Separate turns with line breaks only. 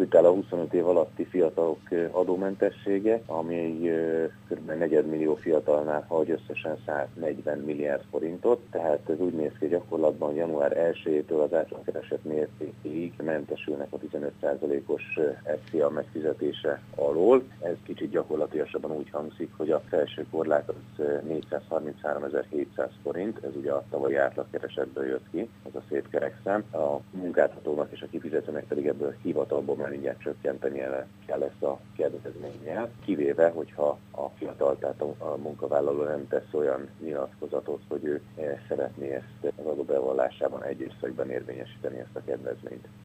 előtt áll a 25 év alatti fiatalok adómentessége, ami kb. 4 millió fiatalnál hagy összesen 140 milliárd forintot, tehát ez úgy néz ki gyakorlatban január 1-től az átlagkereset mértékéig mentesülnek a 15%-os SZIA megfizetése alól. Ez kicsit gyakorlatilasabban úgy hangzik, hogy a felső korlát az 433.700 forint, ez ugye a tavalyi átlagkeresetből jött ki, ez a szép keresztszám. A munkáltatónak és a kifizetőnek pedig ebből hivatalból már mindjárt csökkenteni kell ezt a kedvezménnyel, kivéve, hogyha a fiatal, tehát a munkavállaló nem tesz olyan nyilatkozatot, hogy ő szeretné ezt az adóbevallásában egy évszakban érvényesíteni ezt a kedvezményt.